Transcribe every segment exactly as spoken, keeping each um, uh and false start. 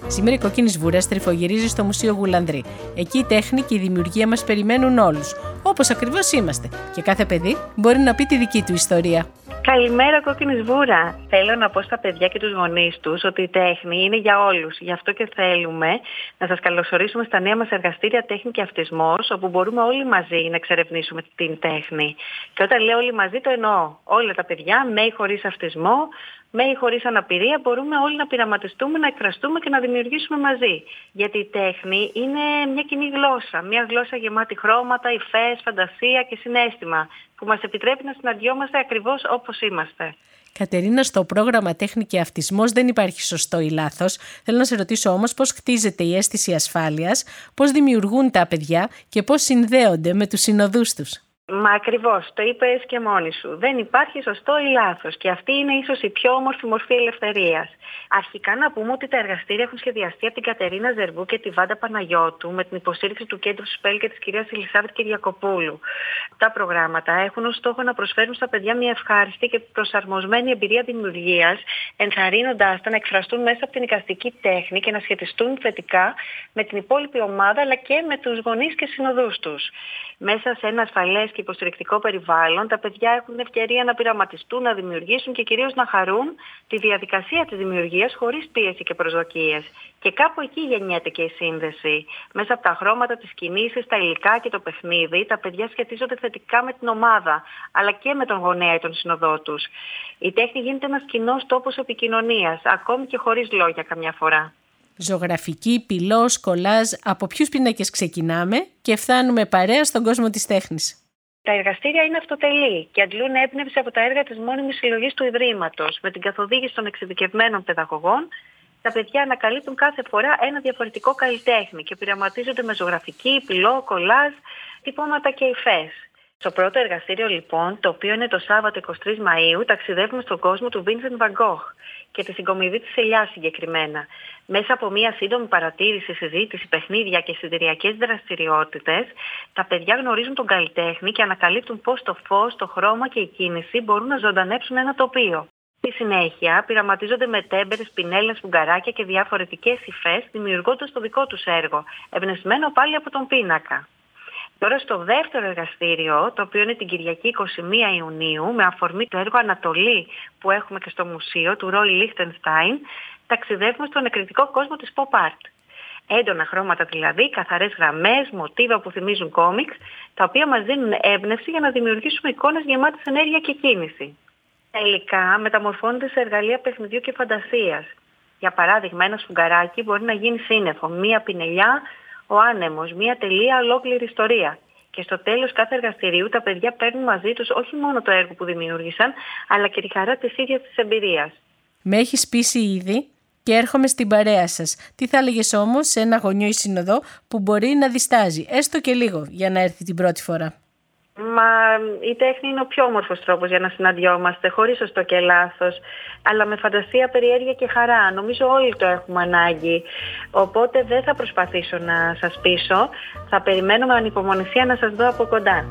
Σήμερα η Κόκκινη Σβούρα στριφογυρίζει στο Μουσείο Γουλανδρή. Εκεί η τέχνη και η δημιουργία μας περιμένουν όλους, όπως ακριβώς είμαστε. Και κάθε παιδί μπορεί να πει τη δική του ιστορία. Καλημέρα, Κόκκινη Σβούρα. Θέλω να πω στα παιδιά και τους γονείς τους ότι η τέχνη είναι για όλους. Γι' αυτό και θέλουμε να σας καλωσορίσουμε στα νέα μας εργαστήρια Τέχνη και Αυτισμός, όπου μπορούμε όλοι μαζί να εξερευνήσουμε την τέχνη. Και όταν λέω όλοι μαζί, το εννοώ. Όλα τα παιδιά, με ή χωρίς αυτισμό, με ή χωρίς αναπηρία, μπορούμε όλοι να πειραματιστούμε, να εκφραστούμε και να δημιουργήσουμε μαζί. Γιατί η τέχνη είναι μια κοινή γλώσσα. Μια γλώσσα γεμάτη χρώματα, υφές, φαντασία και συναίσθημα, που μας επιτρέπει να συναντιόμαστε ακριβώς όπως είμαστε. Κατερίνα, στο πρόγραμμα Τέχνη και Αυτισμός δεν υπάρχει σωστό ή λάθος. Θέλω να σε ρωτήσω όμως πώς χτίζεται η αίσθηση ασφάλειας, πώς δημιουργούν τα παιδιά και πώς συνδέονται με τους συνοδούς τους. Μα ακριβώς, το είπες και μόνη σου. Δεν υπάρχει σωστό ή λάθος και αυτή είναι ίσως η πιο όμορφη μορφή ελευθερίας. Αρχικά να πούμε ότι τα εργαστήρια έχουν σχεδιαστεί από την Κατερίνα Ζερβού και τη Βάντα Παναγιώτου με την υποστήριξη του Κέντρου Σπέλ και της κυρίας Ελισάβετ Κυριακοπούλου. Τα προγράμματα έχουν ως στόχο να προσφέρουν στα παιδιά μια ευχάριστη και προσαρμοσμένη εμπειρία δημιουργίας, ενθαρρύνοντάς τα να εκφραστούν μέσα από την εικαστική τέχνη και να σχετιστούν θετικά με την υπόλοιπη ομάδα αλλά και με τους γονείς και συνοδούς τους. Μέσα σε ένα ασφαλές και υποστηρικτικό περιβάλλον, τα παιδιά έχουν την ευκαιρία να πειραματιστούν, να δημιουργήσουν και κυρίως να χαρούν τη διαδικασία της δημιουργίας χωρίς πίεση και προσδοκίες. Και κάπου εκεί γεννιέται και η σύνδεση. Μέσα από τα χρώματα, τις κινήσεις, τα υλικά και το παιχνίδι, τα παιδιά σχετίζονται θετικά με την ομάδα, αλλά και με τον γονέα ή τον συνοδό τους. Η τέχνη γίνεται ένας κοινός τόπος επικοινωνίας, ακόμη και χωρίς λόγια καμιά φορά. Ζωγραφική, πυλός, κολάζ, από ποιους πίνακες ξεκινάμε και φτάνουμε παρέα στον κόσμο της τέχνης. Τα εργαστήρια είναι αυτοτελή και αντλούν έμπνευση από τα έργα της μόνιμης συλλογής του Ιδρύματος. Με την καθοδήγηση των εξειδικευμένων παιδαγωγών, τα παιδιά ανακαλύπτουν κάθε φορά ένα διαφορετικό καλλιτέχνη και πειραματίζονται με ζωγραφική, πυλό, κολάζ, τυπώματα και υφές. Στο πρώτο εργαστήριο λοιπόν, το οποίο είναι το Σάββατο εικοστή τρίτη Μαΐου, ταξιδεύουμε στον κόσμο του Vincent van Gogh και τη συγκομιδή της ελιάς συγκεκριμένα. Μέσα από μια σύντομη παρατήρηση, συζήτηση, παιχνίδια και συντηριακές δραστηριότητες, τα παιδιά γνωρίζουν τον καλλιτέχνη και ανακαλύπτουν πώς το φως, το χρώμα και η κίνηση μπορούν να ζωντανέψουν ένα τοπίο. Στη συνέχεια, πειραματίζονται με τέμπερες, πινέλες, φουγγαράκια και διαφορετικές υφές, δημιουργώντας το δικό τους έργο, εμπνευσμένο πάλι από τον πίνακα. Τώρα στο δεύτερο εργαστήριο, το οποίο είναι την Κυριακή εικοστή πρώτη Ιουνίου, με αφορμή το έργο Ανατολή που έχουμε και στο μουσείο του Ρόι Λίχτενστάιν, ταξιδεύουμε στον εκρηκτικό κόσμο της pop art. Έντονα χρώματα δηλαδή, καθαρές γραμμές, μοτίβα που θυμίζουν κόμιξ, τα οποία μας δίνουν έμπνευση για να δημιουργήσουμε εικόνες γεμάτες ενέργεια και κίνηση. Τα υλικά μεταμορφώνονται σε εργαλεία παιχνιδιού και φαντασίας. Για παράδειγμα, ένα σφουγγαράκι μπορεί να γίνει σύννεφο, μία πινελιά, ο άνεμος, μια τελεία, ολόκληρη ιστορία. Και στο τέλος κάθε εργαστηρίου τα παιδιά παίρνουν μαζί τους όχι μόνο το έργο που δημιούργησαν, αλλά και τη χαρά της ίδιας της εμπειρίας. Με έχεις πείσει ήδη και έρχομαι στην παρέα σας. Τι θα έλεγες όμως σε ένα γονιό ή συνοδό που μπορεί να διστάζει, έστω και λίγο, για να έρθει την πρώτη φορά? Μα η τέχνη είναι ο πιο όμορφος τρόπος για να συναντιόμαστε, χωρίς σωστό και λάθος, αλλά με φαντασία, περιέργεια και χαρά. Νομίζω όλοι το έχουμε ανάγκη. Οπότε δεν θα προσπαθήσω να σας πείσω, θα περιμένω με ανυπομονησία να σας δω από κοντά.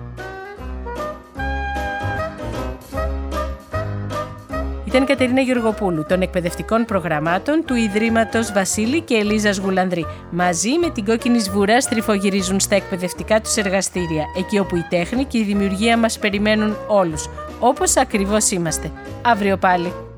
Ήταν η Κατερίνα Γεωργοπούλου των εκπαιδευτικών προγραμμάτων του Ιδρύματος Βασίλη και Ελίζας Γουλανδρή. Μαζί με την Κόκκινη Σβούρα στριφογυρίζουν στα εκπαιδευτικά τους εργαστήρια, εκεί όπου η τέχνη και η δημιουργία μας περιμένουν όλους, όπως ακριβώς είμαστε. Αύριο πάλι.